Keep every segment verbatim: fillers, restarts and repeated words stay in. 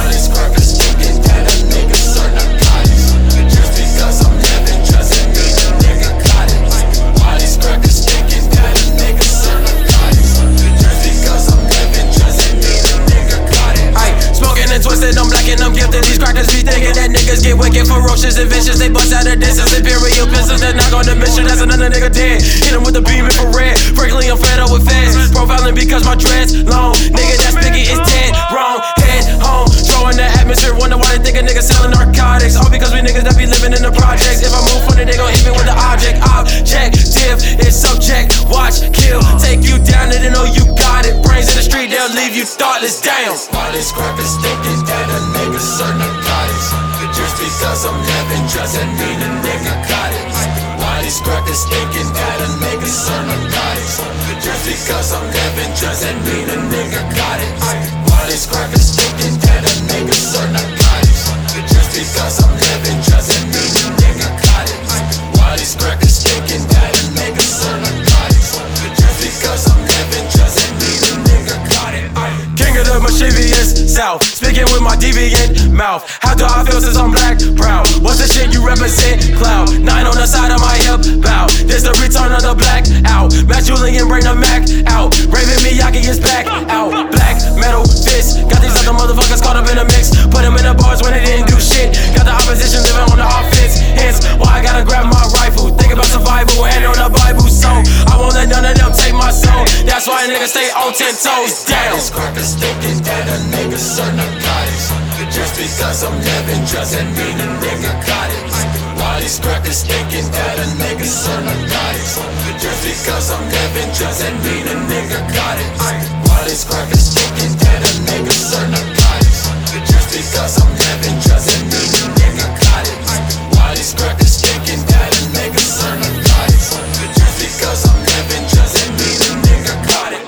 Why these crackers thinking that a nigga serve narcotics? Just because I'm living doesn't mean a nigga got it. Why these crackers thinking that a nigga serve narcotics? Just because I'm living doesn't mean a nigga got it. Ay, smoking and twisted, I'm black and I'm gifted. These crackers be thinking that niggas get wicked, ferocious and vicious. They bust out of distance, imperial pistols. They're not on the mission, that's another nigga dead. Hit him with the beam infrared. Frankly, I'm fed up with feds. Profiling because my dreads long. Nigga that's picky is dead. Wrong, head home. Throwing the atmosphere, wonder why they think a nigga selling narcotics. All because we niggas that be living in the projects. If I move funny, they gon' hit me with the object. Objective is subject. Watch, kill, take you down and they know you got it. Brains in the street, they'll leave you thoughtless. Damn. Why these crackers thinking that a nigga serve narcotics? Just because I'm living doesn't mean a nigga got it. Why these crackers thinking that a nigga serve narcotics? Just because I'm living doesn't mean a nigga got it. Why these crackers thinking that a nigga serve narcotics? Just because I'm living doesn't mean a nigga got it. Why these crackers thinking that a nigga serve narcotics? Just because I'm living doesn't mean a nigga got it. King of the mischievous South, speaking with my deviant mouth. How do I feel since I'm black? Proud. What's the shit you represent? Cloud. Nine on the side of my hip. Bow. This the return of the black out. Matt Julian bring the Mac out. Raven Miyagi is back out. Black metal fist. Got these other motherfuckers caught up in the mix. Put them in the bars when they didn't do shit. Got the opposition living on the offense. Hence why I gotta grab my rifle. Think about survival and on the Bible song. I won't let none of them take my soul. That's why niggas stay on ten toes down. These crackers thinking that a nigga serve narcotics. Just because I'm living doesn't mean a nigga got it. Why these crackers thinking that a nigga serve narcotics? Just because I'm living doesn't mean a nigga got it. Why these crackers thinking that a nigga serve narcotics? Just because I'm living doesn't mean a nigga got it. Why these crackers thinking that a nigga serve narcotics? Just because I'm living doesn't mean a nigga got it.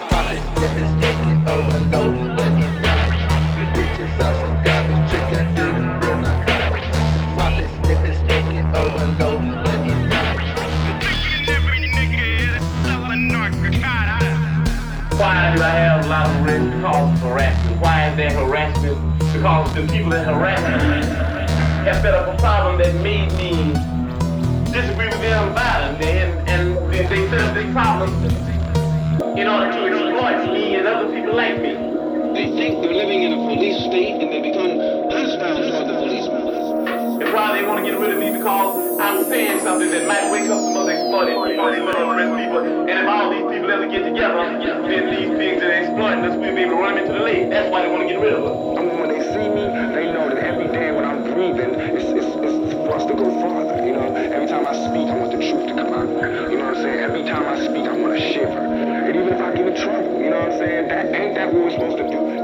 Why do I have a lot of arrests because of harassment? Why is there harassment? Because the people that harass me have set up a problem that made me disagree with them violently, and, and they they set up this problem in order to exploit me and other people like me. They think they're living in a police state and they become hostile toward the policeman. And why they want to get rid of me because I'm saying something that might wake up some other exploited people, some other oppressed people, and if all these people ever get together, then these things that they're exploiting us, we'll be able to run into the lake. That's why they want to get rid of us. I mean, when they see me, they know that every day when I'm breathing, it's, it's, it's for us to go farther, you know? Every time I speak, I want the truth to come out. You know what I'm saying? Every time I speak, I want to shiver. And even if I get in trouble, you know what I'm saying? That ain't that what we're supposed to do?